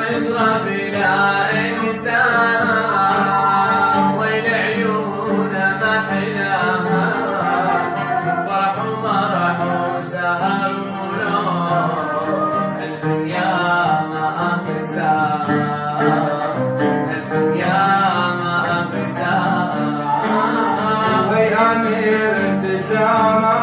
واشرب لا انسان والعيون محلاها فرح ومرح وسهر ونور الدنيا ما اقساها الدنيا ما اقساها ويا امير انت سامع